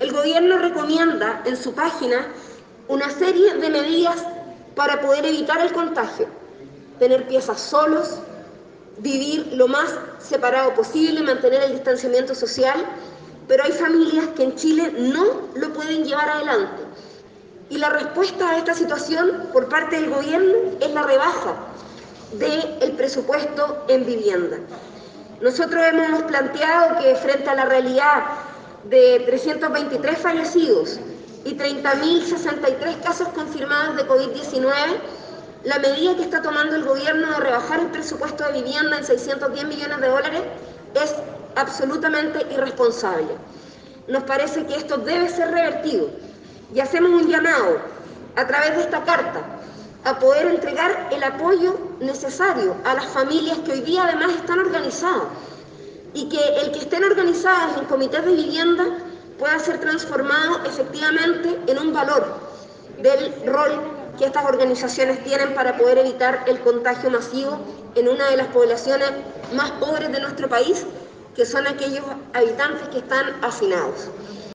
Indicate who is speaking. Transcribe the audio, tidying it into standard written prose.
Speaker 1: El gobierno recomienda en su página una serie de medidas para poder evitar el contagio. Tener piezas solos, vivir lo más separado posible, mantener el distanciamiento social, pero hay familias que en Chile no lo pueden llevar adelante. Y la respuesta a esta situación por parte del gobierno es la rebaja del presupuesto en vivienda. Nosotros hemos planteado que frente a la realidad de 323 fallecidos y 30.063 casos confirmados de COVID-19, la medida que está tomando el gobierno de rebajar el presupuesto de vivienda en 610 millones de dólares es absolutamente irresponsable. Nos parece que esto debe ser revertido y hacemos un llamado a través de esta carta a poder entregar el apoyo necesario a las familias que hoy día además están organizadas y que el que estén organizadas en comités de vivienda pueda ser transformado efectivamente en un valor del rol que estas organizaciones tienen para poder evitar el contagio masivo en una de las poblaciones más pobres de nuestro país, que son aquellos habitantes que están hacinados.